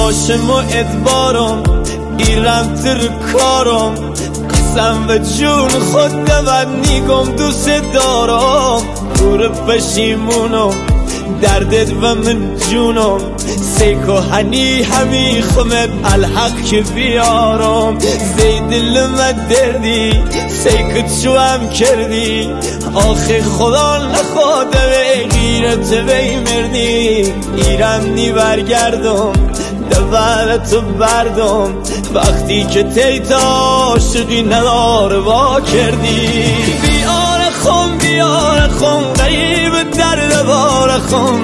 باشم و ادبارم ایرم تر کارم قسم به جون خود دود نیگم دوست دارم دور پشیمونم دردت و من جونم سیکو هنی همی خمت الحق که بیارم زیدل من دردی سیکت شو هم کردی آخه خدا نخواده به غیرت بی مردی ایرم نی برگردم دولتو بردم وقتی که تیتا عاشقی نداره وا کردی بیار خون غیب درد بار خون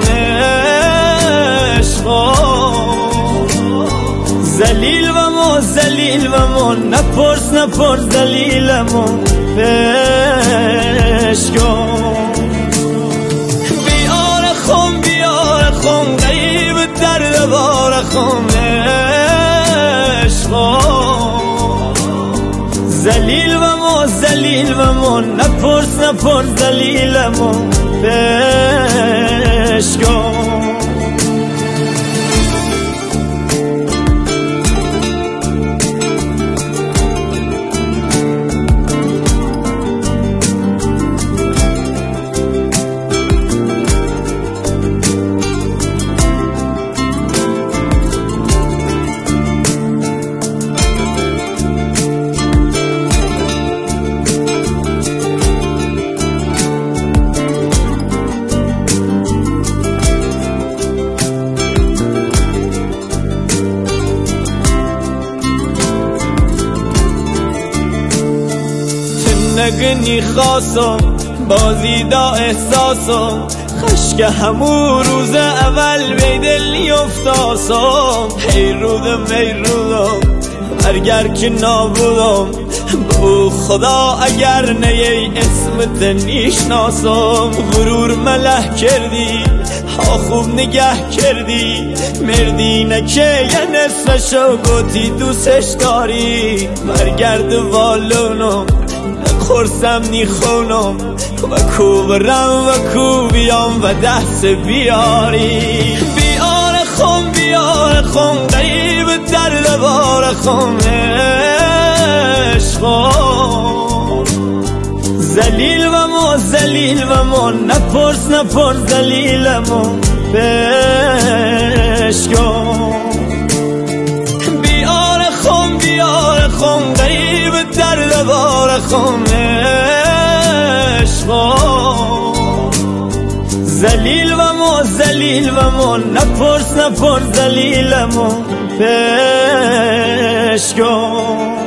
عشقم زلیل و ما نپرس دلیلمون عشقم بیار خون غیب درد بار خون عشقم زلیل و ما نپرس دلیلمون عشقم نگنی خواستم بازی دا احساسم خشک همون روز اول بی دل نیفتاسم هی رودم برگر که نابودم بو خدا اگر نیه اسمت نیشناسم غرور مله کردی ها خوب نگه کردی مردی نکه یه نصفشو گوتی دوستش داری برگرد والونم خورسم نی خونم و کو برم و کو بیام و دست بیاری بیار خون غیب درد بار خون عشقم زلیل و ما نپرس دلیلمون عشقم بیار خون غیب درد بار خون عشقم زلیل و ما نپرس دلیلمون عشقم